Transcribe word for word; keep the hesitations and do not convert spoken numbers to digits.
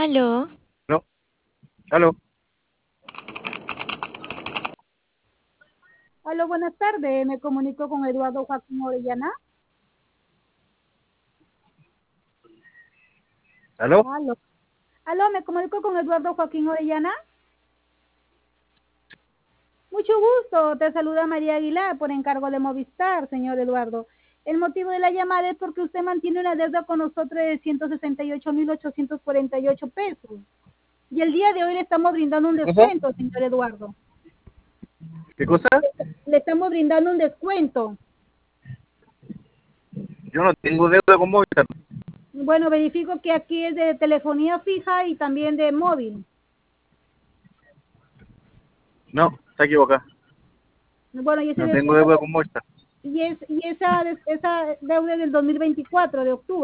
Aló, No, aló, Hola, buenas tardes. Me comunico con Eduardo Joaquín Orellana. aló. Aló. Aló, me comunico con Eduardo Joaquín Orellana. Mucho gusto. Te saluda María Aguilar por encargo de Movistar, señor Eduardo. El motivo de la llamada es porque usted mantiene una deuda con nosotros de ciento sesenta y ocho mil ochocientos cuarenta y ocho pesos. Y el día de hoy le estamos brindando un ¿Qué cosa? descuento, señor Eduardo. ¿Qué cosa? Le estamos brindando un descuento. Yo no tengo deuda con Movistar. Bueno, verifico que aquí es de telefonía fija y también de móvil. No, está equivocado. Bueno, y ese No tengo descuento deuda con Movistar. y es y esa esa deuda del dos mil veinticuatro de octubre.